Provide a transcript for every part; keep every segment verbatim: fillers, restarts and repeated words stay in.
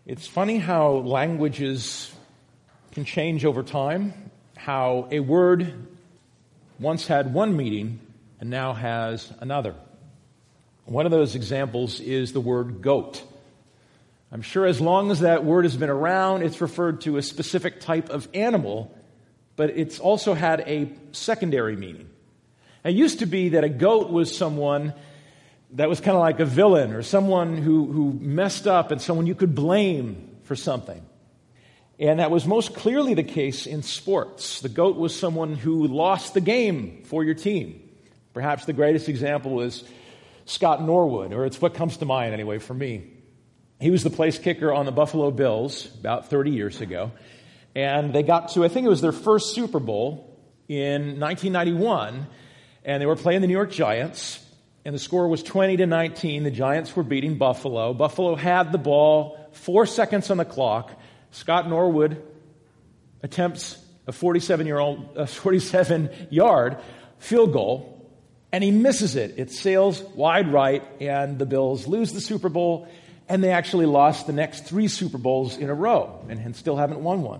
It's funny how languages can change over time, how a word once had one meaning and now has another. One of those examples is the word goat. I'm sure as long as that word has been around, it's referred to a specific type of animal, but it's also had a secondary meaning. It used to be that a goat was someone that was kind of like a villain or someone who, who messed up and someone you could blame for something. And that was most clearly the case in sports. The goat was someone who lost the game for your team. Perhaps the greatest example is Scott Norwood, or it's what comes to mind anyway for me. He was the place kicker on the Buffalo Bills about thirty years ago. And they got to, I think it was their first Super Bowl in nineteen ninety-one, and they were playing the New York Giants. And the score was twenty to nineteen. The Giants were beating Buffalo. Buffalo had the ball, four seconds on the clock. Scott Norwood attempts a forty-seven-year-old, a forty-seven-yard field goal, and he misses it. It sails wide right, and the Bills lose the Super Bowl, and they actually lost the next three Super Bowls in a row, and, and still haven't won one.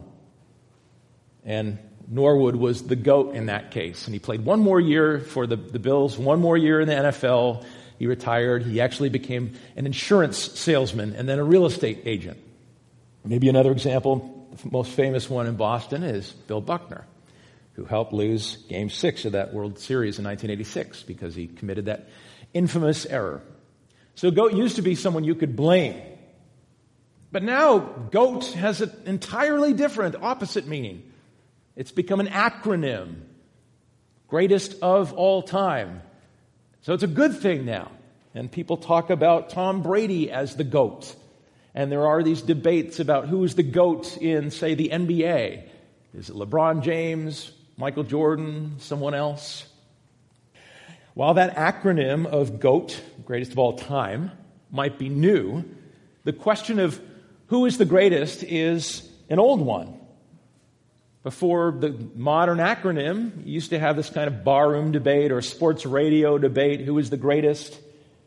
And Norwood was the GOAT in that case. And he played one more year for the, the Bills, one more year in the N F L. He retired. He actually became an insurance salesman and then a real estate agent. Maybe another example, the most famous one in Boston is Bill Buckner, who helped lose Game six of that World Series in nineteen eighty-six because he committed that infamous error. So GOAT used to be someone you could blame. But now GOAT has an entirely different, opposite meaning. It's become an acronym. Greatest of all time. So it's a good thing now. And people talk about Tom Brady as the GOAT. And there are these debates about who is the GOAT in, say, the N B A. Is it LeBron James, Michael Jordan, someone else? While that acronym of GOAT, greatest of all time, might be new, the question of who is the greatest is an old one. Before the modern acronym, you used to have this kind of barroom debate or sports radio debate, who is the greatest.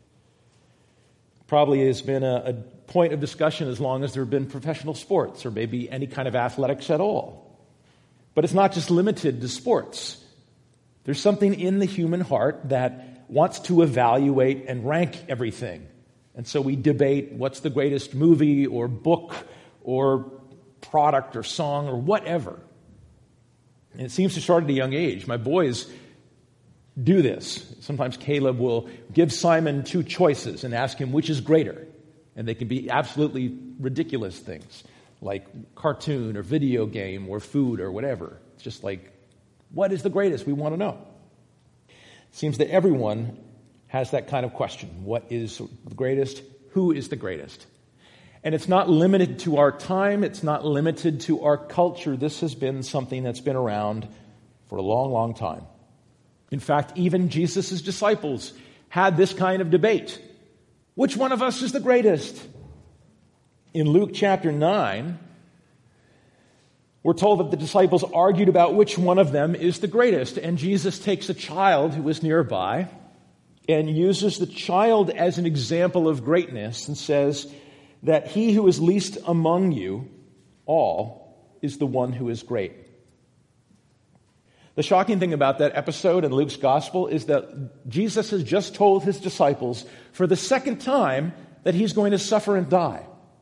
Probably has been a, a point of discussion as long as there have been professional sports or maybe any kind of athletics at all. But it's not just limited to sports. There's something in the human heart that wants to evaluate and rank everything. And so we debate what's the greatest movie or book or product or song or whatever. And it seems to start at a young age. My boys do this. Sometimes Caleb will give Simon two choices and ask him which is greater. And they can be absolutely ridiculous things, like cartoon or video game or food or whatever. It's just like, what is the greatest? We want to know. It seems that everyone has that kind of question. What is the greatest? Who is the greatest? And it's not limited to our time. It's not limited to our culture. This has been something that's been around for a long, long time. In fact, even Jesus' disciples had this kind of debate. Which one of us is the greatest? In Luke chapter nine, we're told that the disciples argued about which one of them is the greatest. And Jesus takes a child who was nearby and uses the child as an example of greatness and says that he who is least among you all is the one who is great. The shocking thing about that episode in Luke's gospel is that Jesus has just told his disciples for the second time that he's going to suffer and die.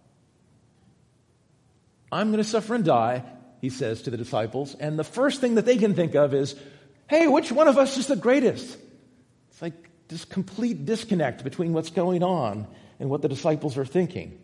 I'm going to suffer and die, he says to the disciples, and the first thing that they can think of is, hey, which one of us is the greatest? It's like this complete disconnect between what's going on and what the disciples are thinking.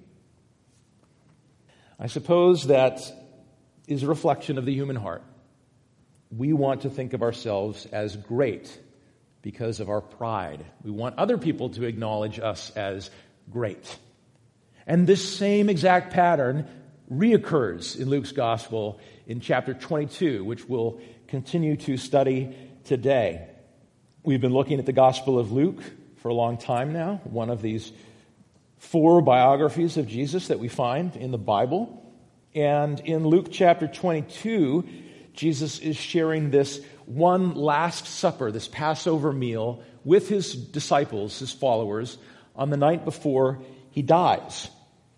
I suppose that is a reflection of the human heart. We want to think of ourselves as great because of our pride. We want other people to acknowledge us as great. And this same exact pattern reoccurs in Luke's gospel in chapter twenty-two, which we'll continue to study today. We've been looking at the Gospel of Luke for a long time now, one of these four biographies of Jesus that we find in the Bible. And in Luke chapter twenty-two, Jesus is sharing this one last supper, this Passover meal, with his disciples, his followers, on the night before he dies.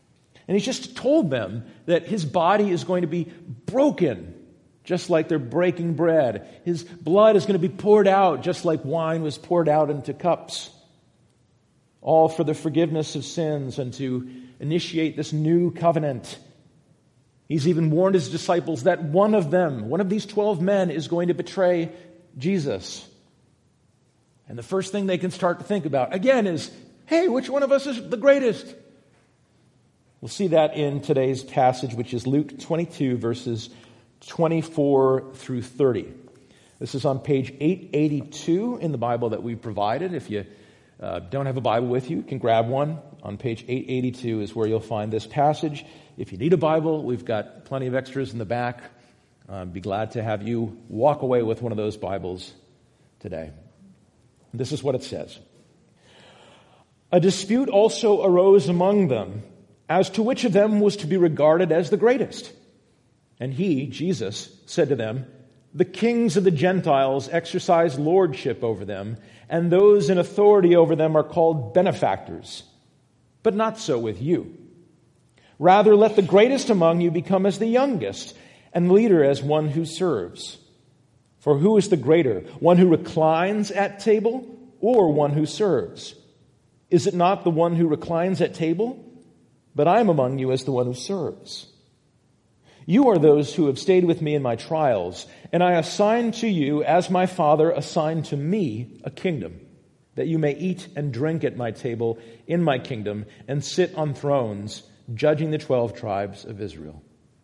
And he's just told them that his body is going to be broken, just like they're breaking bread. His blood is going to be poured out, just like wine was poured out into cups. All for the forgiveness of sins and to initiate this new covenant. He's even warned his disciples that one of them, one of these twelve men, is going to betray Jesus. And the first thing they can start to think about, again, is, hey, which one of us is the greatest? We'll see that in today's passage, which is Luke twenty-two, verses twenty-four through thirty. This is on page eight eighty-two in the Bible that we provided. If you uh, don't have a Bible with you, you can grab one. On page eight eighty-two is where you'll find this passage. If you need a Bible, we've got plenty of extras in the back. I'd be glad to have you walk away with one of those Bibles today. This is what it says. A dispute also arose among them as to which of them was to be regarded as the greatest. And he, Jesus, said to them, the kings of the Gentiles exercise lordship over them, and those in authority over them are called benefactors. But not so with you. Rather, let the greatest among you become as the youngest, and the leader as one who serves. For who is the greater, one who reclines at table or one who serves? Is it not the one who reclines at table? But I am among you as the one who serves. You are those who have stayed with me in my trials, and I assign to you, as my Father assigned to me, a kingdom, that you may eat and drink at my table in my kingdom and sit on thrones, judging the twelve tribes of Israel.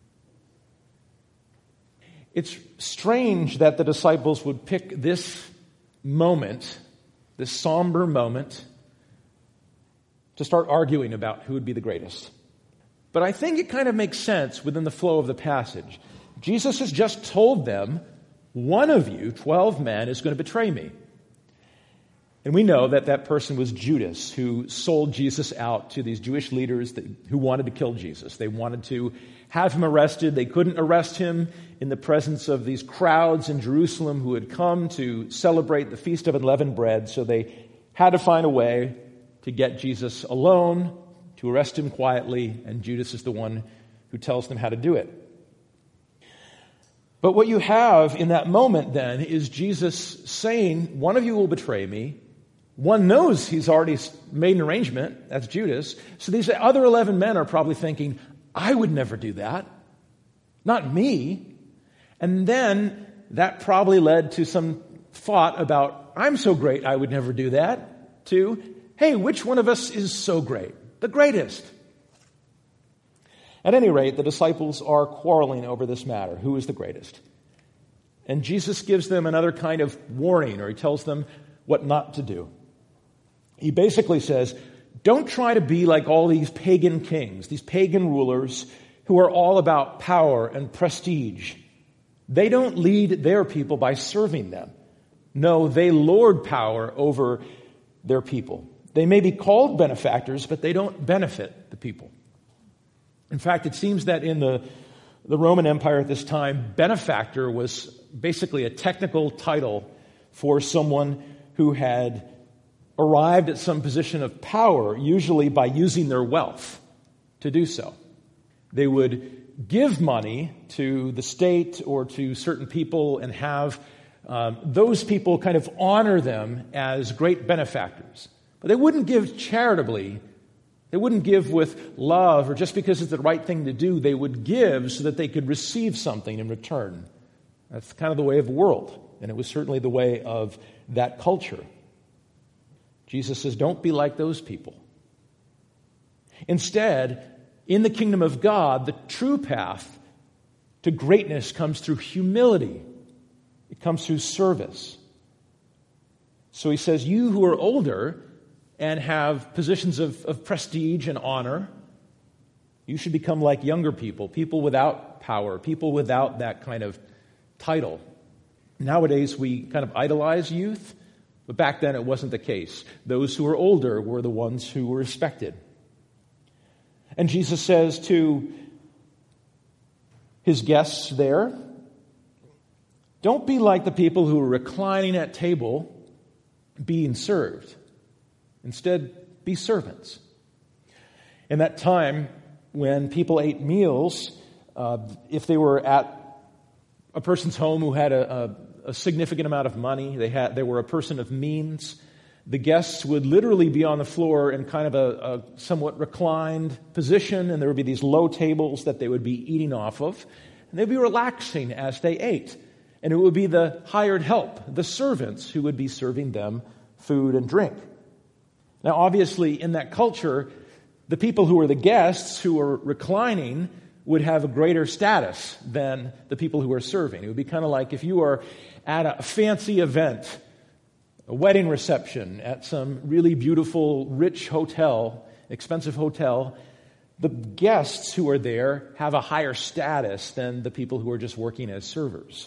It's strange that the disciples would pick this moment, this somber moment, to start arguing about who would be the greatest. But I think it kind of makes sense within the flow of the passage. Jesus has just told them, one of you, twelve men, is going to betray me. And we know that that person was Judas, who sold Jesus out to these Jewish leaders that, who wanted to kill Jesus. They wanted to have him arrested. They couldn't arrest him in the presence of these crowds in Jerusalem who had come to celebrate the Feast of Unleavened Bread. So they had to find a way to get Jesus alone, to arrest him quietly, and Judas is the one who tells them how to do it. But what you have in that moment then is Jesus saying, one of you will betray me. One knows he's already made an arrangement. That's Judas. So these other eleven men are probably thinking, I would never do that. Not me. And then that probably led to some thought about, I'm so great I would never do that. To, hey, which one of us is so great? The greatest. At any rate, the disciples are quarreling over this matter. Who is the greatest? And Jesus gives them another kind of warning, or he tells them what not to do. He basically says, don't try to be like all these pagan kings, these pagan rulers who are all about power and prestige. They don't lead their people by serving them. No, they lord power over their people. They may be called benefactors, but they don't benefit the people. In fact, it seems that in the, the Roman Empire at this time, benefactor was basically a technical title for someone who had arrived at some position of power, usually by using their wealth to do so. They would give money to the state or to certain people and have um, those people kind of honor them as great benefactors. But they wouldn't give charitably. They wouldn't give with love or just because it's the right thing to do. They would give so that they could receive something in return. That's kind of the way of the world. And it was certainly the way of that culture. Jesus says, don't be like those people. Instead, in the kingdom of God, the true path to greatness comes through humility. It comes through service. So he says, you who are older and have positions of, of prestige and honor, you should become like younger people, people without power, people without that kind of title. Nowadays, we kind of idolize youth, but back then it wasn't the case. Those who were older were the ones who were respected. And Jesus says to his guests there, don't be like the people who are reclining at table being served. Instead, be servants. In that time, when people ate meals, uh, if they were at a person's home who had a, a, a significant amount of money, they had they were a person of means, the guests would literally be on the floor in kind of a, a somewhat reclined position, and there would be these low tables that they would be eating off of, and they'd be relaxing as they ate. And it would be the hired help, the servants, who would be serving them food and drink. Now, obviously, in that culture, the people who were the guests, who were reclining, would have a greater status than the people who were serving. It would be kind of like if you are at a fancy event, a wedding reception at some really beautiful, rich hotel, expensive hotel, the guests who are there have a higher status than the people who are just working as servers.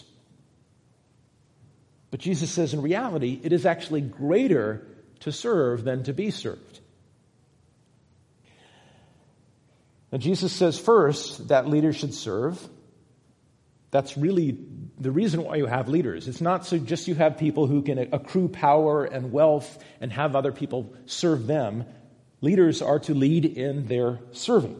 But Jesus says in reality, it is actually greater to serve than to be served. Now, Jesus says first that leaders should serve. That's really the reason why you have leaders. It's not so just you have people who can accrue power and wealth and have other people serve them. Leaders are to lead in their serving.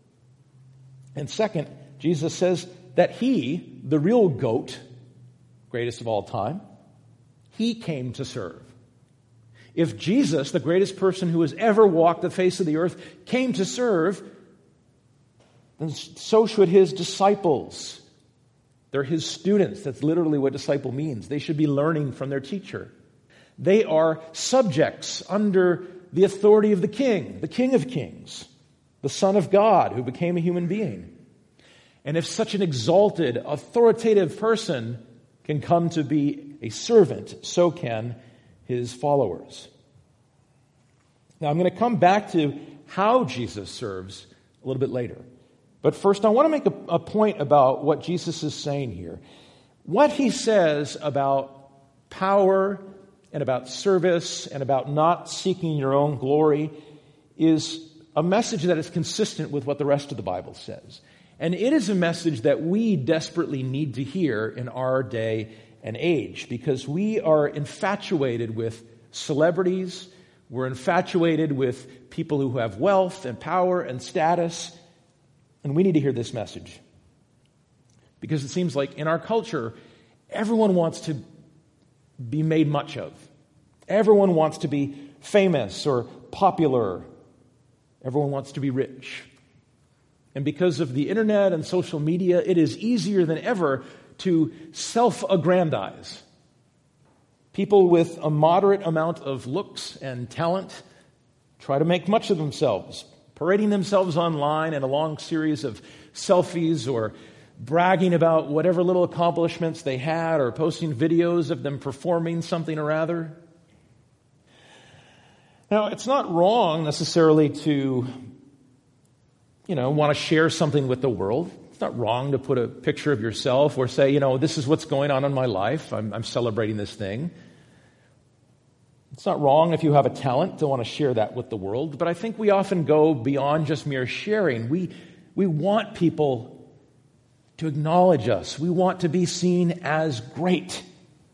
And second, Jesus says that he, the real goat, greatest of all time, he came to serve. If Jesus, the greatest person who has ever walked the face of the earth, came to serve, then so should his disciples. They're his students. That's literally what disciple means. They should be learning from their teacher. They are subjects under the authority of the King, the King of Kings, the Son of God who became a human being. And if such an exalted, authoritative person can come to be a servant, so can his followers. Now, I'm going to come back to how Jesus serves a little bit later. But first, I want to make a, a point about what Jesus is saying here. What he says about power and about service and about not seeking your own glory is a message that is consistent with what the rest of the Bible says. And it is a message that we desperately need to hear in our day and age, because we are infatuated with celebrities, we're infatuated with people who have wealth and power and status, and we need to hear this message. Because it seems like in our culture, everyone wants to be made much of. Everyone wants to be famous or popular. Everyone wants to be rich. And because of the internet and social media, it is easier than ever to self-aggrandize. People with a moderate amount of looks and talent try to make much of themselves, parading themselves online in a long series of selfies or bragging about whatever little accomplishments they had or posting videos of them performing something or other. Now, it's not wrong necessarily to, you know, want to share something with the world. It's not wrong to put a picture of yourself or say, you know, this is what's going on in my life. I'm, I'm celebrating this thing. It's not wrong if you have a talent to want to share that with the world. But I think we often go beyond just mere sharing. We, we want people to acknowledge us. We want to be seen as great.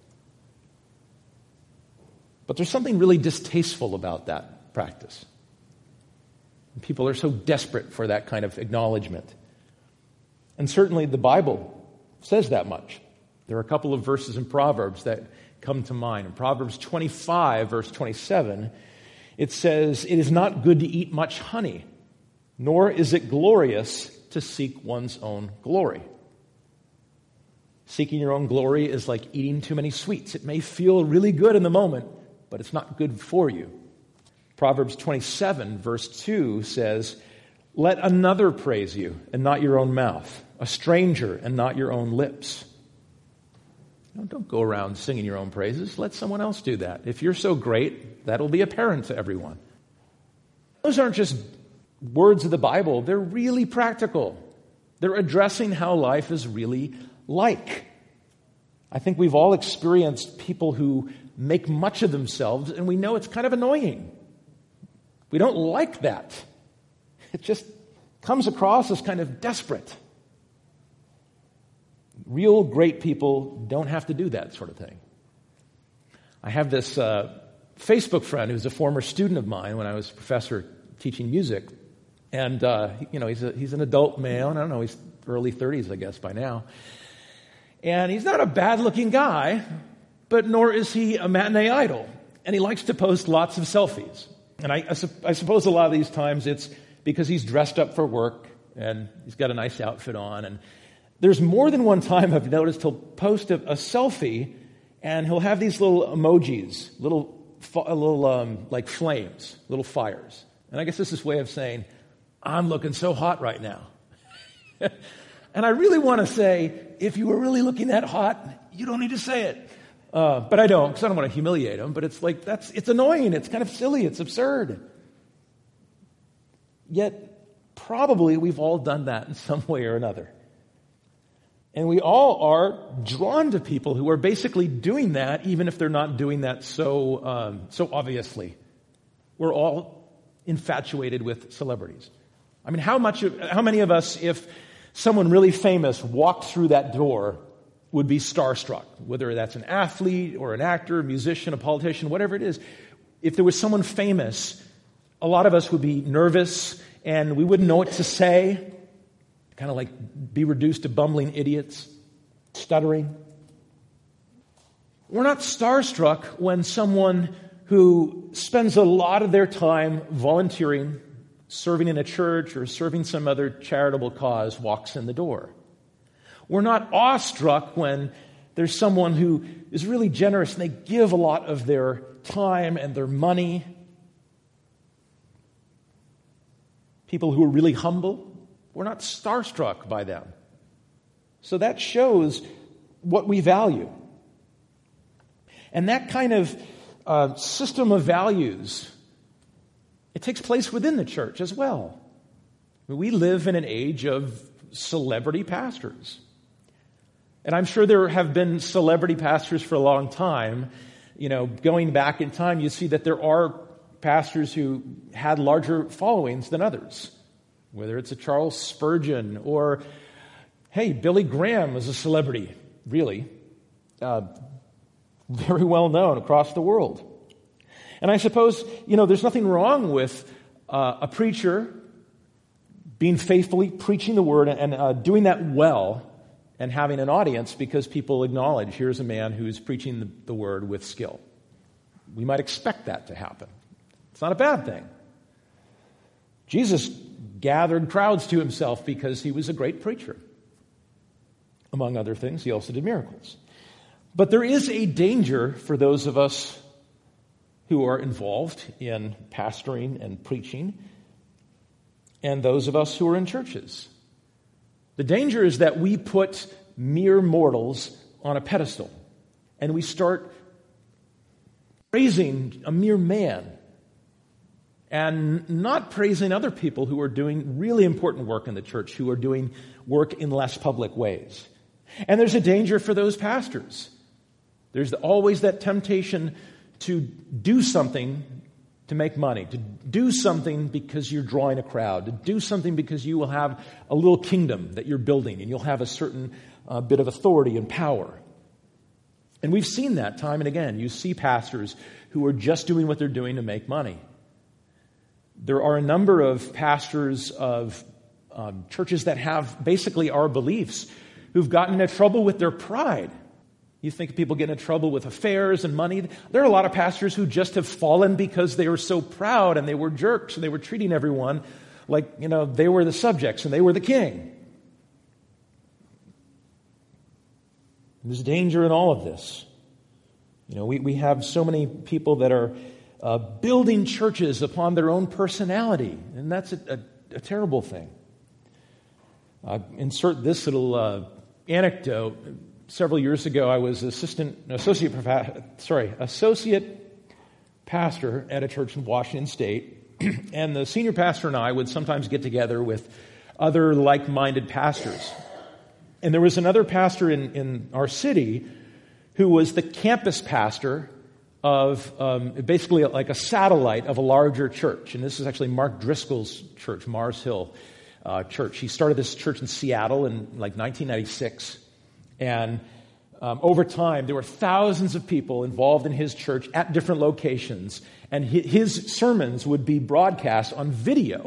But there's something really distasteful about that practice. People are so desperate for that kind of acknowledgement. And certainly the Bible says that much. There are a couple of verses in Proverbs that come to mind. In Proverbs twenty-five, verse twenty-seven, it says, "It is not good to eat much honey, nor is it glorious to seek one's own glory." Seeking your own glory is like eating too many sweets. It may feel really good in the moment, but it's not good for you. Proverbs twenty-seven, verse two says, "Let another praise you, and not your own mouth, a stranger, and not your own lips." No, don't go around singing your own praises. Let someone else do that. If you're so great, that'll be apparent to everyone. Those aren't just words of the Bible. They're really practical. They're addressing how life is really like. I think we've all experienced people who make much of themselves, and we know it's kind of annoying. We don't like that. It just comes across as kind of desperate. Real great people don't have to do that sort of thing. I have this uh, Facebook friend who's a former student of mine when I was a professor teaching music. And, uh, you know, he's a, he's an adult male. I don't know, he's early thirties, I guess, by now. And he's not a bad-looking guy, but nor is he a matinee idol. And he likes to post lots of selfies. And I, I, su- I suppose a lot of these times it's because he's dressed up for work and he's got a nice outfit on. And there's more than one time I've noticed he'll post a, a selfie and he'll have these little emojis, little, little um, like flames, little fires. And I guess this is his way of saying, I'm looking so hot right now. And I really want to say, if you were really looking that hot, you don't need to say it. Uh, but I don't, because I don't want to humiliate him. But it's like, that's, it's annoying. It's kind of silly. It's absurd. Yet, probably we've all done that in some way or another. And we all are drawn to people who are basically doing that, even if they're not doing that so, um, so obviously. We're all infatuated with celebrities. I mean, how much, of, how many of us, if someone really famous walked through that door, would be starstruck, whether that's an athlete or an actor, a musician, a politician, whatever it is. If there was someone famous, a lot of us would be nervous and we wouldn't know what to say, kind of like be reduced to bumbling idiots, stuttering. We're not starstruck when someone who spends a lot of their time volunteering, serving in a church or serving some other charitable cause walks in the door. We're not awestruck when there's someone who is really generous and they give a lot of their time and their money. People who are really humble, we're not starstruck by them. So that shows what we value. And that kind of uh, system of values, it takes place within the church as well. We live in an age of celebrity pastors. And I'm sure there have been celebrity pastors for a long time. You know, going back in time, you see that there are pastors who had larger followings than others. Whether it's a Charles Spurgeon or, hey, Billy Graham was a celebrity, really. Uh, very well known across the world. And I suppose, you know, there's nothing wrong with uh, a preacher being faithfully preaching the word and uh, doing that well and having an audience because people acknowledge here's a man who's preaching the, the word with skill. We might expect that to happen. It's not a bad thing. Jesus gathered crowds to himself because he was a great preacher. Among other things, he also did miracles. But there is a danger for those of us who are involved in pastoring and preaching, and those of us who are in churches. The danger is that we put mere mortals on a pedestal, and we start praising a mere man and not praising other people who are doing really important work in the church, who are doing work in less public ways. And there's a danger for those pastors. There's always that temptation to do something to make money, to do something because you're drawing a crowd, to do something because you will have a little kingdom that you're building and you'll have a certain uh, bit of authority and power. And we've seen that time and again. You see pastors who are just doing what they're doing to make money. There are a number of pastors of um, churches that have basically our beliefs who've gotten into trouble with their pride. You think people get into trouble with affairs and money. There are a lot of pastors who just have fallen because they were so proud and they were jerks and they were treating everyone like, you know, they were the subjects and they were the king. There's danger in all of this. You know, we, we have so many people that are uh, building churches upon their own personality, and that's a, a, a terrible thing. Uh, insert this little uh, anecdote. Several years ago, I was assistant, associate, sorry, associate pastor at a church in Washington State, and the senior pastor and I would sometimes get together with other like-minded pastors. And there was another pastor in, in our city who was the campus pastor of um, basically like a satellite of a larger church. And this is actually Mark Driscoll's church, Mars Hill uh, Church. He started this church in Seattle in like nineteen ninety-six. And um, over time, there were thousands of people involved in his church at different locations. And his sermons would be broadcast on video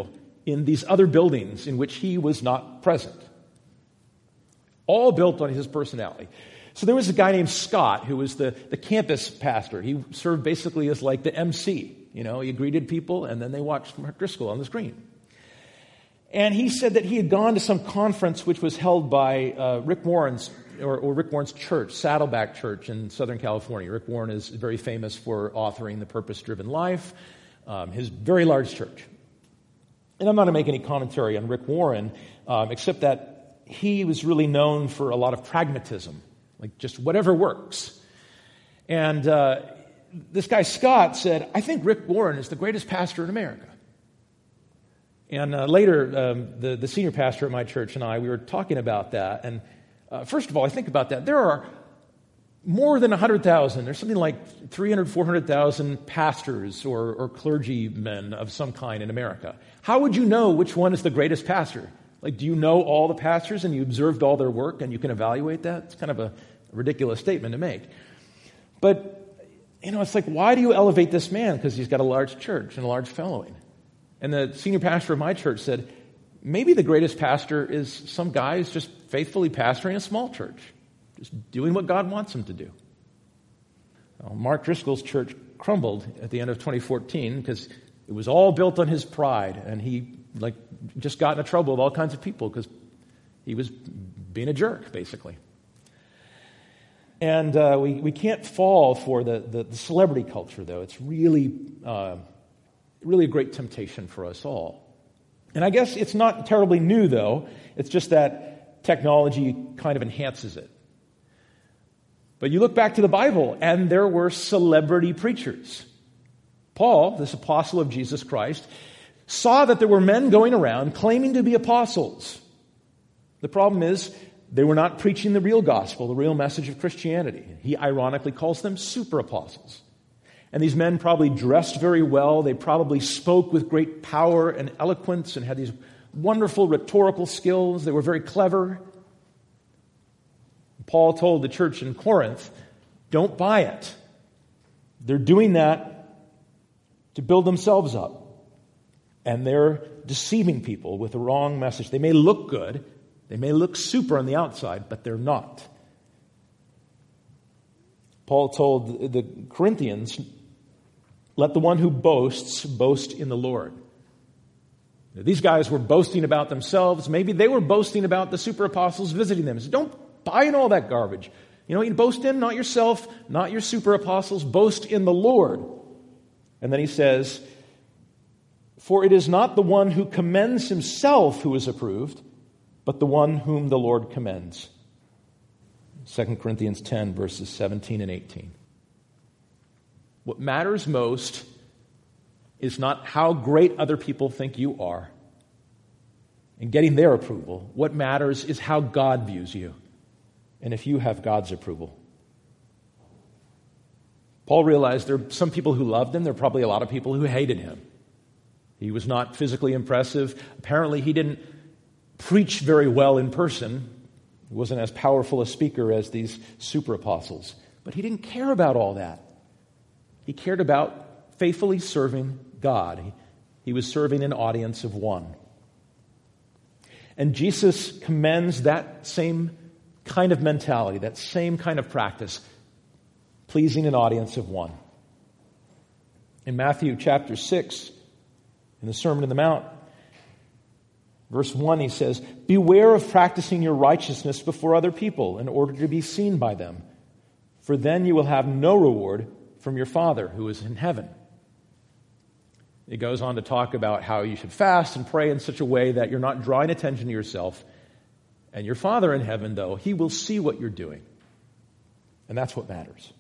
in these other buildings in which he was not present. All built on his personality. So there was a guy named Scott who was the, the campus pastor. He served basically as like the M C. You know, he greeted people and then they watched Mark Driscoll on the screen. And he said that he had gone to some conference which was held by uh, Rick Warren's or, or Rick Warren's church, Saddleback Church in Southern California. Rick Warren is very famous for authoring The Purpose-Driven Life, um, his very large church. And I'm not going to make any commentary on Rick Warren, um, except that he was really known for a lot of pragmatism, like just whatever works. And uh, this guy Scott said, I think Rick Warren is the greatest pastor in America. And uh, later, um, the, the senior pastor at my church and I, we were talking about that. And uh, first of all, I think about that. There are more than one hundred thousand. There's something like three hundred, four hundred thousand pastors or, or clergymen of some kind in America. How would you know which one is the greatest pastor? Like, do you know all the pastors and you observed all their work and you can evaluate that? It's kind of a ridiculous statement to make. But, you know, it's like, why do you elevate this man? Because he's got a large church and a large following. And the senior pastor of my church said, maybe the greatest pastor is some guy who's just faithfully pastoring a small church, just doing what God wants him to do. Well, Mark Driscoll's church crumbled at the end of twenty fourteen because it was all built on his pride, and he like just got into trouble with all kinds of people because he was being a jerk, basically. And uh, we, we can't fall for the, the, the celebrity culture, though. It's really... Uh, Really a great temptation for us all. And I guess it's not terribly new, though. It's just that technology kind of enhances it. But you look back to the Bible, and there were celebrity preachers. Paul, this apostle of Jesus Christ, saw that there were men going around claiming to be apostles. The problem is, they were not preaching the real gospel, the real message of Christianity. He ironically calls them super apostles. And these men probably dressed very well. They probably spoke with great power and eloquence and had these wonderful rhetorical skills. They were very clever. Paul told the church in Corinth, don't buy it. They're doing that to build themselves up. And they're deceiving people with the wrong message. They may look good. They may look super on the outside, but they're not. Paul told the Corinthians, let the one who boasts, boast in the Lord. These guys were boasting about themselves. Maybe they were boasting about the super apostles visiting them. So don't buy in all that garbage. You know, you boast in, not yourself, not your super apostles, boast in the Lord. And then he says, for it is not the one who commends himself who is approved, but the one whom the Lord commends. Second Corinthians ten, verses seventeen and eighteen. What matters most is not how great other people think you are and getting their approval. What matters is how God views you and if you have God's approval. Paul realized there are some people who loved him. There are probably a lot of people who hated him. He was not physically impressive. Apparently, he didn't preach very well in person. He wasn't as powerful a speaker as these super apostles. But he didn't care about all that. He cared about faithfully serving God. He, he was serving an audience of one. And Jesus commends that same kind of mentality, that same kind of practice, pleasing an audience of one. In Matthew chapter six, in the Sermon on the Mount, verse one, he says, beware of practicing your righteousness before other people in order to be seen by them, for then you will have no reward from your Father who is in heaven. It goes on to talk about how you should fast and pray in such a way that you're not drawing attention to yourself. And your Father in heaven, though, he will see what you're doing. And that's what matters.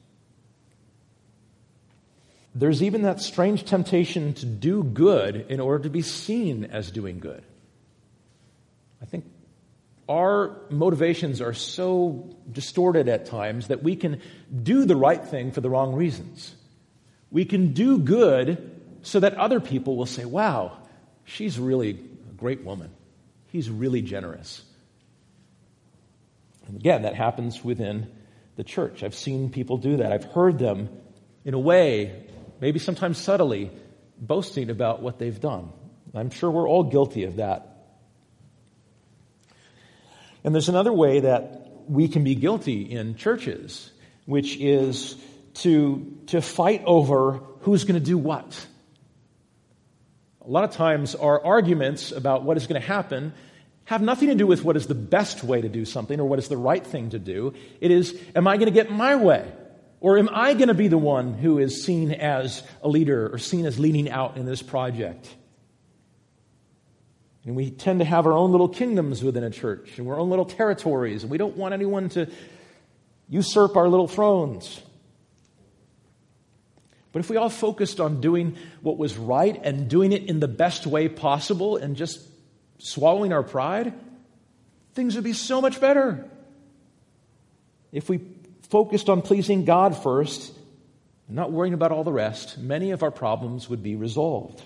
There's even that strange temptation to do good in order to be seen as doing good. I think our motivations are so distorted at times that we can do the right thing for the wrong reasons. We can do good so that other people will say, wow, she's really a great woman. He's really generous. And again, that happens within the church. I've seen people do that. I've heard them, in a way, maybe sometimes subtly, boasting about what they've done. I'm sure we're all guilty of that. And there's another way that we can be guilty in churches, which is to, to fight over who's going to do what. A lot of times our arguments about what is going to happen have nothing to do with what is the best way to do something or what is the right thing to do. It is, am I going to get my way? Or am I going to be the one who is seen as a leader or seen as leading out in this project? And we tend to have our own little kingdoms within a church and our own little territories, and we don't want anyone to usurp our little thrones. But if we all focused on doing what was right and doing it in the best way possible and just swallowing our pride, things would be so much better. If we focused on pleasing God first and not worrying about all the rest, many of our problems would be resolved.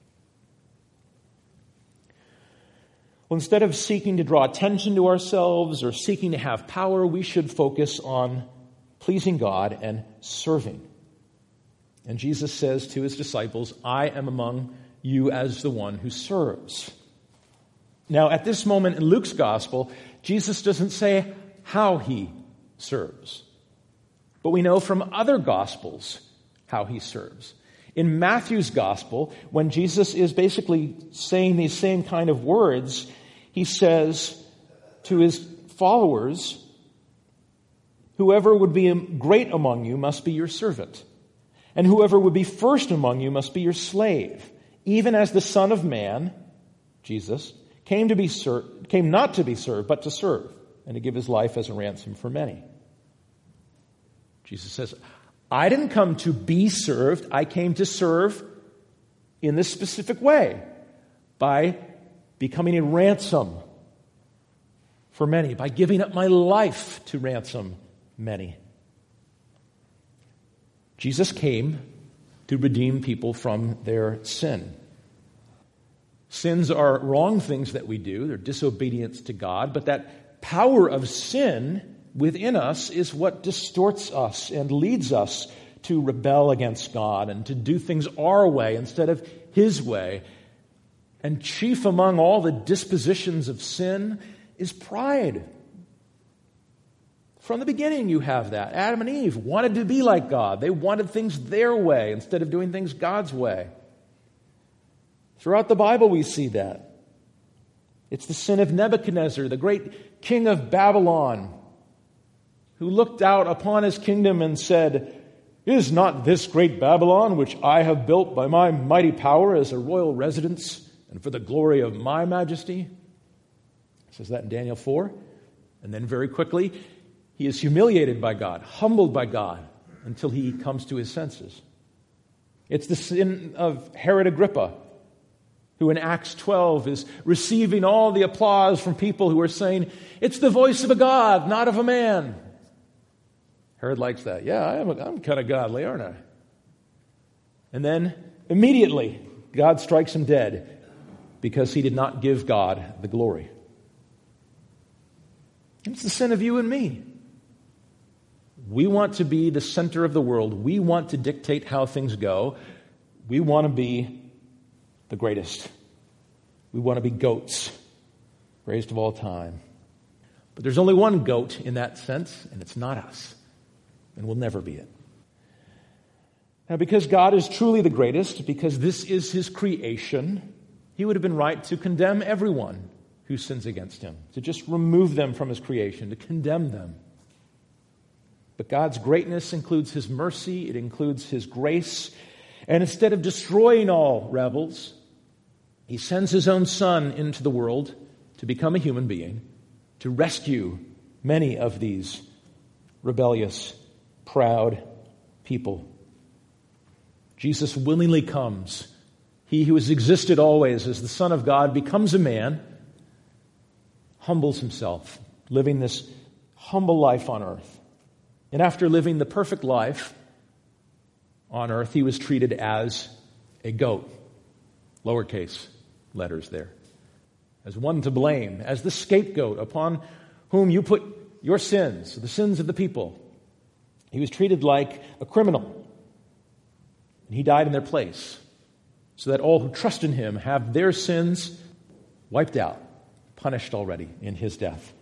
Well, instead of seeking to draw attention to ourselves or seeking to have power, we should focus on pleasing God and serving. And Jesus says to his disciples, I am among you as the one who serves. Now, at this moment in Luke's gospel, Jesus doesn't say how he serves. But we know from other gospels how he serves. In Matthew's gospel, when Jesus is basically saying these same kind of words, he says to his followers, whoever would be great among you must be your servant, and whoever would be first among you must be your slave, even as the Son of Man, Jesus, came to be ser- came not to be served, but to serve, and to give his life as a ransom for many. Jesus says, I didn't come to be served, I came to serve in this specific way, by becoming a ransom for many, by giving up my life to ransom many. Jesus came to redeem people from their sin. Sins are wrong things that we do. They're disobedience to God. But that power of sin within us is what distorts us and leads us to rebel against God and to do things our way instead of his way. And chief among all the dispositions of sin is pride. From the beginning you have that. Adam and Eve wanted to be like God. They wanted things their way instead of doing things God's way. Throughout the Bible we see that. It's the sin of Nebuchadnezzar, the great king of Babylon, who looked out upon his kingdom and said, is not this great Babylon, which I have built by my mighty power as a royal residence and for the glory of my majesty? It says that in Daniel four. And then very quickly, he is humiliated by God, humbled by God, until he comes to his senses. It's the sin of Herod Agrippa, who in Acts twelve is receiving all the applause from people who are saying, it's the voice of a God, not of a man. Herod likes that. Yeah, I'm, I'm kind of godly, aren't I? And then immediately, God strikes him dead because he did not give God the glory. It's the sin of you and me. We want to be the center of the world. We want to dictate how things go. We want to be the greatest. We want to be goats, greatest of all time. But there's only one goat in that sense, and it's not us. And we'll never be it. Now, because God is truly the greatest, because this is his creation, he would have been right to condemn everyone who sins against him, to just remove them from his creation, to condemn them. But God's greatness includes his mercy, it includes his grace, and instead of destroying all rebels, he sends his own Son into the world to become a human being, to rescue many of these rebellious, proud people. Jesus willingly comes. He who has existed always as the Son of God becomes a man, humbles himself, living this humble life on earth. And after living the perfect life on earth, he was treated as a goat, lowercase letters there, as one to blame, as the scapegoat upon whom you put your sins, the sins of the people. He was treated like a criminal, and he died in their place so that all who trust in him have their sins wiped out, punished already in his death.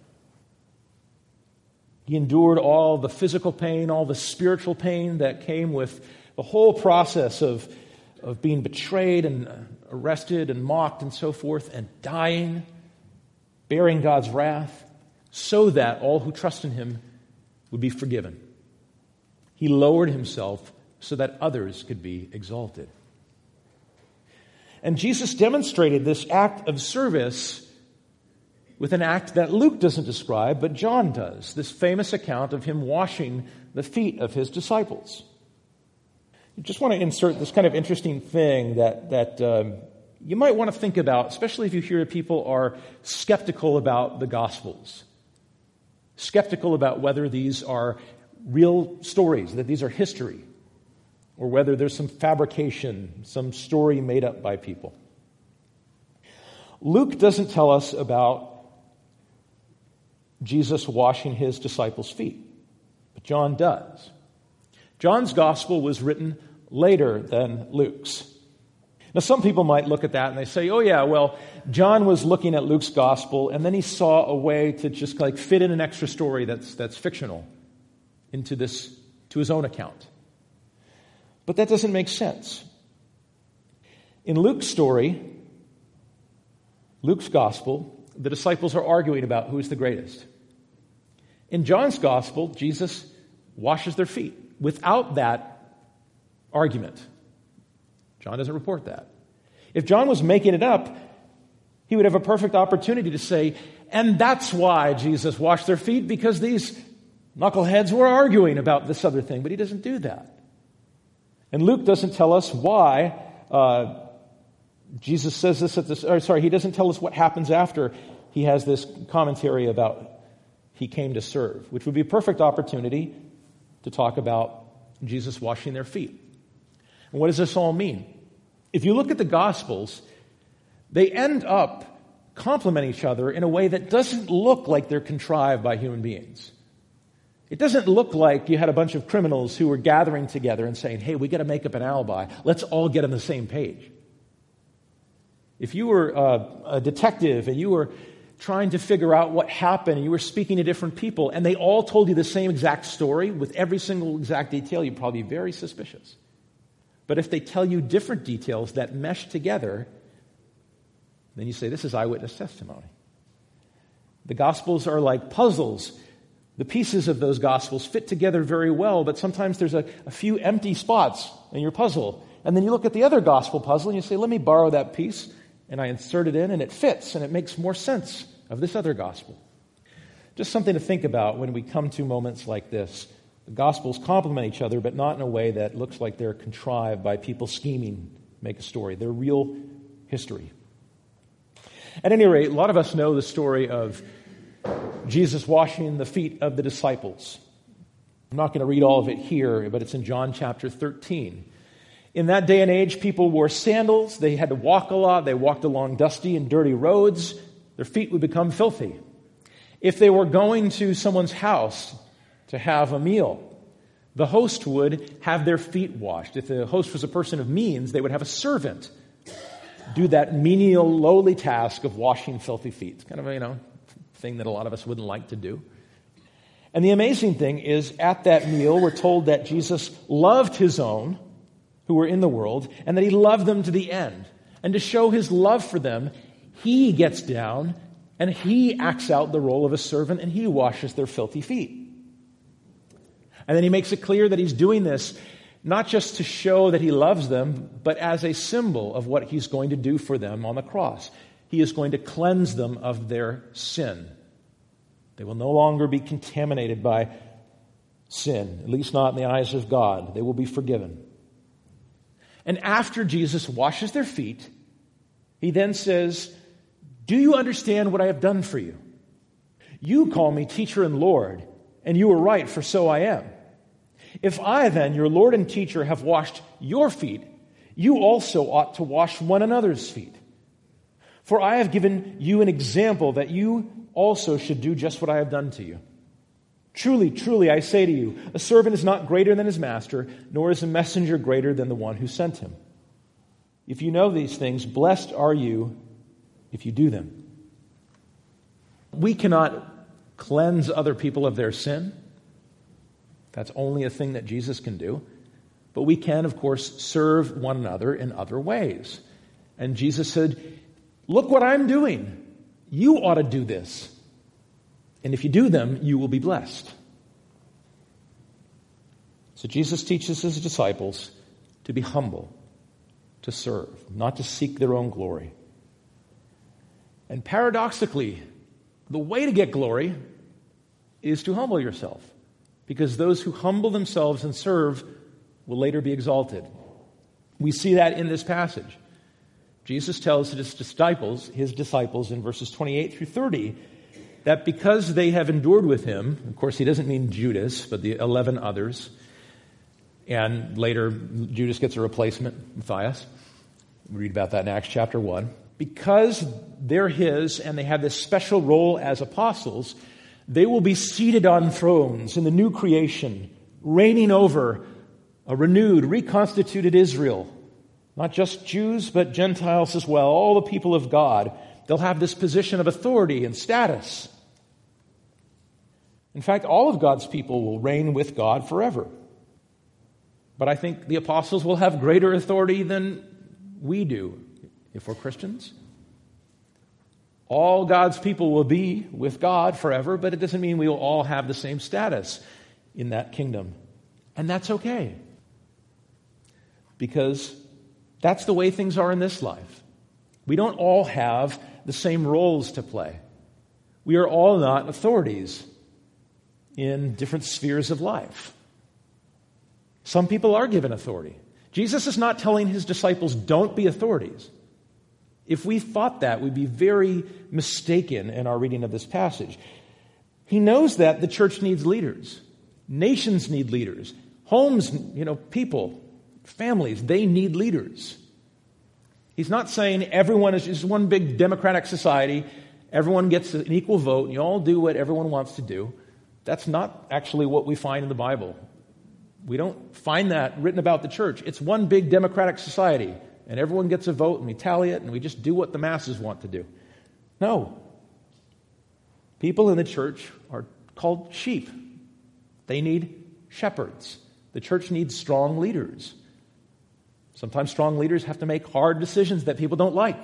He endured all the physical pain, all the spiritual pain that came with the whole process of, of being betrayed and arrested and mocked and so forth, and dying, bearing God's wrath, so that all who trust in him would be forgiven. He lowered himself so that others could be exalted. And Jesus demonstrated this act of service with an act that Luke doesn't describe, but John does, this famous account of him washing the feet of his disciples. I just want to insert this kind of interesting thing that, that um, you might want to think about, especially if you hear people are skeptical about the Gospels, skeptical about whether these are real stories, that these are history, or whether there's some fabrication, some story made up by people. Luke doesn't tell us about Jesus washing his disciples' feet, but John does. John's gospel was written later than Luke's. Now, some people might look at that and they say, oh yeah, well, John was looking at Luke's gospel and then he saw a way to just like fit in an extra story that's that's fictional into this, to his own account. But that doesn't make sense. In Luke's story, Luke's gospel, the disciples are arguing about who is the greatest. In John's gospel, Jesus washes their feet without that argument. John doesn't report that. If John was making it up, he would have a perfect opportunity to say, and that's why Jesus washed their feet, because these knuckleheads were arguing about this other thing. But he doesn't do that. And Luke doesn't tell us why uh, Jesus says this at this, or sorry, he doesn't tell us what happens after he has this commentary about he came to serve, which would be a perfect opportunity to talk about Jesus washing their feet. And what does this all mean? If you look at the Gospels, they end up complement each other in a way that doesn't look like they're contrived by human beings. It doesn't look like you had a bunch of criminals who were gathering together and saying, hey, we got to make up an alibi. Let's all get on the same page. If you were uh, a detective and you were trying to figure out what happened, and you were speaking to different people, and they all told you the same exact story with every single exact detail, you'd probably be very suspicious. But if they tell you different details that mesh together, then you say, this is eyewitness testimony. The Gospels are like puzzles. The pieces of those Gospels fit together very well, but sometimes there's a, a few empty spots in your puzzle. And then you look at the other Gospel puzzle and you say, let me borrow that piece, and I insert it in, and it fits, and it makes more sense of this other Gospel. Just something to think about when we come to moments like this. The Gospels complement each other, but not in a way that looks like they're contrived by people scheming to make a story. They're real history. At any rate, a lot of us know the story of Jesus washing the feet of the disciples. I'm not going to read all of it here, but it's in John chapter thirteen. In that day and age, people wore sandals. They had to walk a lot. They walked along dusty and dirty roads. Their feet would become filthy. If they were going to someone's house to have a meal, the host would have their feet washed. If the host was a person of means, they would have a servant do that menial, lowly task of washing filthy feet. It's kind of a, you know, thing that a lot of us wouldn't like to do. And the amazing thing is, at that meal, we're told that Jesus loved his own who were in the world, and that he loved them to the end. And to show his love for them, he gets down and he acts out the role of a servant, and he washes their filthy feet. And then he makes it clear that he's doing this not just to show that he loves them, but as a symbol of what he's going to do for them on the cross. He is going to cleanse them of their sin. They will no longer be contaminated by sin, at least not in the eyes of God. They will be forgiven. And after Jesus washes their feet, he then says, do you understand what I have done for you? You call me teacher and Lord, and you are right, for so I am. If I then, your Lord and teacher, have washed your feet, you also ought to wash one another's feet. For I have given you an example that you also should do just what I have done to you. Truly, truly, I say to you, a servant is not greater than his master, nor is a messenger greater than the one who sent him. If you know these things, blessed are you if you do them. We cannot cleanse other people of their sin. That's only a thing that Jesus can do. But we can, of course, serve one another in other ways. And Jesus said, look what I'm doing. You ought to do this. And if you do them, you will be blessed. So Jesus teaches his disciples to be humble, to serve, not to seek their own glory. And paradoxically, the way to get glory is to humble yourself, because those who humble themselves and serve will later be exalted. We see that in this passage. Jesus tells his disciples, his disciples in verses twenty-eight through thirty, that because they have endured with him, of course he doesn't mean Judas, but the eleven others, and later Judas gets a replacement, Matthias. We read about that in Acts chapter one. Because they're his and they have this special role as apostles, they will be seated on thrones in the new creation, reigning over a renewed, reconstituted Israel. Not just Jews, but Gentiles as well, all the people of God. They'll have this position of authority and status. In fact, all of God's people will reign with God forever. But I think the apostles will have greater authority than we do if we're Christians. All God's people will be with God forever, but it doesn't mean we will all have the same status in that kingdom. And that's okay. Because that's the way things are in this life. We don't all have the same roles to play. We are all not authorities in different spheres of life. Some people are given authority. Jesus is not telling his disciples, don't be authorities. If we thought that, we'd be very mistaken in our reading of this passage. He knows that the church needs leaders. Nations need leaders. Homes, you know, people, families, they need leaders. He's not saying everyone is just one big democratic society, everyone gets an equal vote, and you all do what everyone wants to do. That's not actually what we find in the Bible. We don't find that written about the church. It's one big democratic society, and everyone gets a vote, and we tally it, and we just do what the masses want to do. No. People in the church are called sheep. They need shepherds. The church needs strong leaders. Sometimes strong leaders have to make hard decisions that people don't like.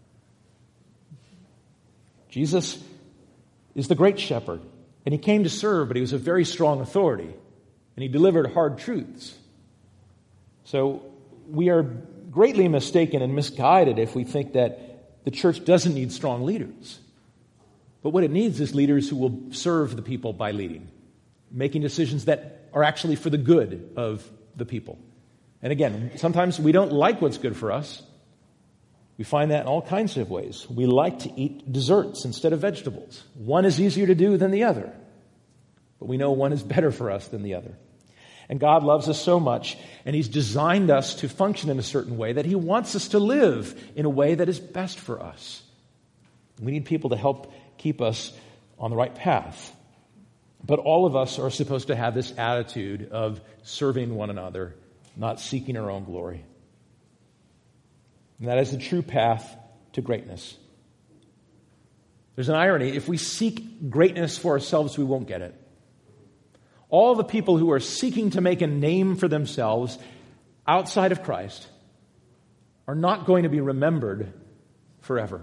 Jesus is the great shepherd, and he came to serve, but he was a very strong authority, and he delivered hard truths. So we are greatly mistaken and misguided if we think that the church doesn't need strong leaders. But what it needs is leaders who will serve the people by leading, making decisions that are actually for the good of the people. And again, sometimes we don't like what's good for us. We find that in all kinds of ways. We like to eat desserts instead of vegetables. One is easier to do than the other. But we know one is better for us than the other. And God loves us so much, and he's designed us to function in a certain way that he wants us to live in a way that is best for us. We need people to help keep us on the right path. But all of us are supposed to have this attitude of serving one another, not seeking our own glory. And that is the true path to greatness. There's an irony. If we seek greatness for ourselves, we won't get it. All the people who are seeking to make a name for themselves outside of Christ are not going to be remembered forever.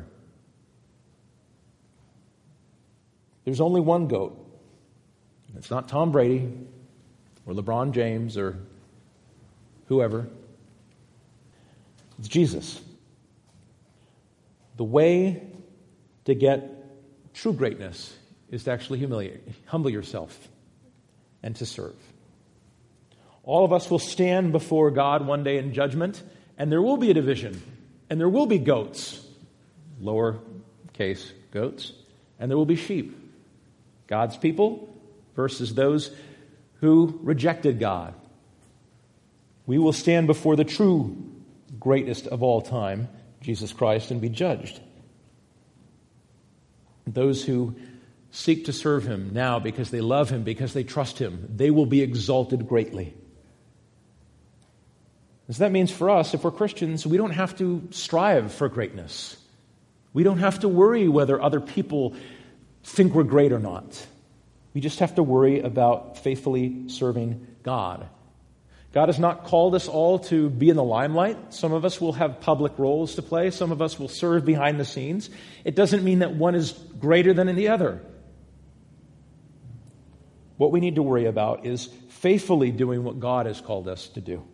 There's only one GOAT. It's not Tom Brady or LeBron James or whoever. It's Jesus. The way to get true greatness is to actually humiliate, humble yourself and to serve. All of us will stand before God one day in judgment, and there will be a division, and there will be goats, lower case goats, and there will be sheep. God's people versus those who rejected God. We will stand before the true greatest of all time, Jesus Christ, and be judged. Those who seek to serve him now because they love him, because they trust him, they will be exalted greatly. So that means for us, if we're Christians, we don't have to strive for greatness. We don't have to worry whether other people think we're great or not. We just have to worry about faithfully serving God. God has not called us all to be in the limelight. Some of us will have public roles to play. Some of us will serve behind the scenes. It doesn't mean that one is greater than the other. What we need to worry about is faithfully doing what God has called us to do.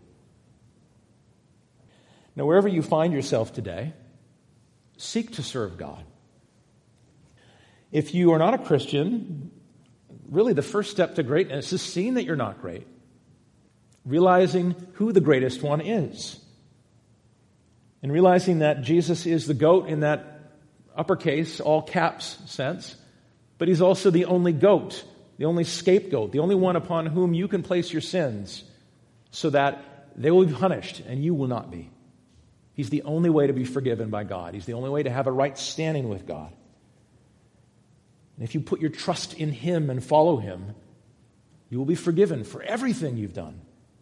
Now, wherever you find yourself today, seek to serve God. If you are not a Christian, really the first step to greatness is seeing that you're not great. Realizing who the greatest one is. And realizing that Jesus is the goat in that uppercase, all caps sense, but he's also the only goat, the only scapegoat, the only one upon whom you can place your sins so that they will be punished and you will not be. He's the only way to be forgiven by God. He's the only way to have a right standing with God. And if you put your trust in him and follow him, you will be forgiven for everything you've done.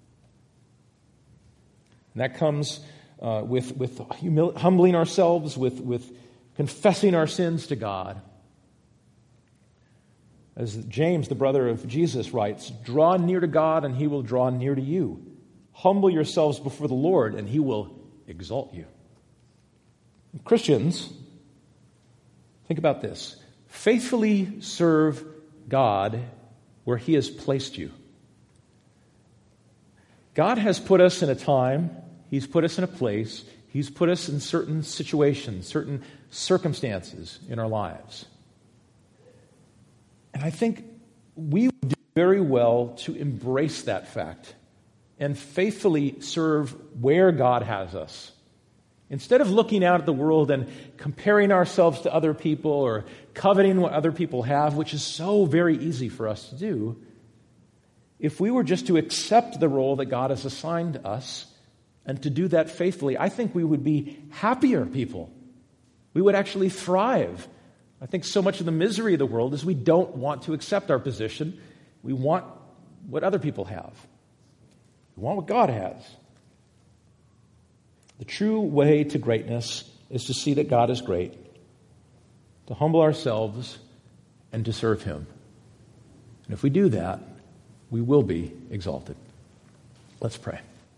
And that comes uh, with, with humil- humbling ourselves, with, with confessing our sins to God. As James, the brother of Jesus, writes, "Draw near to God and he will draw near to you. Humble yourselves before the Lord and he will exalt you." Christians, think about this. Faithfully serve God where he has placed you. God has put us in a time, he's put us in a place, he's put us in certain situations, certain circumstances in our lives. And I think we would do very well to embrace that fact and faithfully serve where God has us. Instead of looking out at the world and comparing ourselves to other people or coveting what other people have, which is so very easy for us to do, if we were just to accept the role that God has assigned us and to do that faithfully, I think we would be happier people. We would actually thrive. I think so much of the misery of the world is we don't want to accept our position. We want what other people have. We want what God has. The true way to greatness is to see that God is great, to humble ourselves, and to serve him. And if we do that, we will be exalted. Let's pray.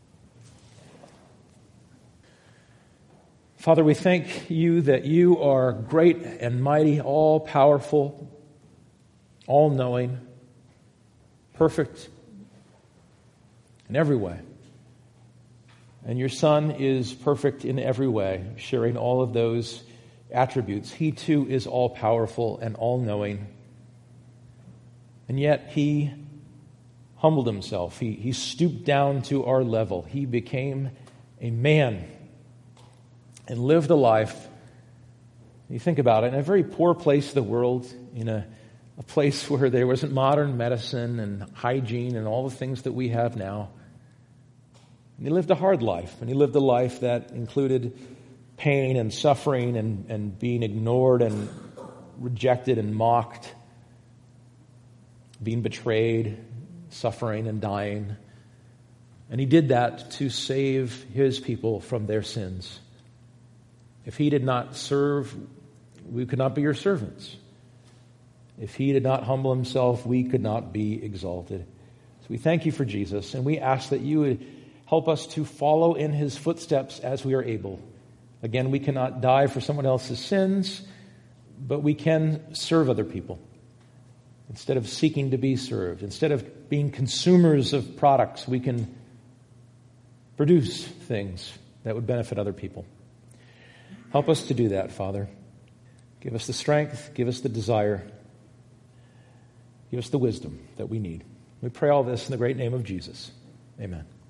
Father, we thank you that you are great and mighty, all-powerful, all-knowing, perfect in every way. And your Son is perfect in every way, sharing all of those attributes. He too is all-powerful and all-knowing. And yet he humbled himself. He, he stooped down to our level. He became a man and lived a life. You think about it, in a very poor place of the world, in a, a place where there wasn't modern medicine and hygiene and all the things that we have now. And he lived a hard life, and he lived a life that included pain and suffering and, and being ignored and rejected and mocked, being betrayed, suffering and dying. And he did that to save his people from their sins. If he did not serve, we could not be your servants. If he did not humble himself, we could not be exalted. So we thank you for Jesus, and we ask that you would help us to follow in his footsteps as we are able. Again, we cannot die for someone else's sins, but we can serve other people instead of seeking to be served. Instead of being consumers of products, we can produce things that would benefit other people. Help us to do that, Father. Give us the strength, give us the desire, give us the wisdom that we need. We pray all this in the great name of Jesus. Amen.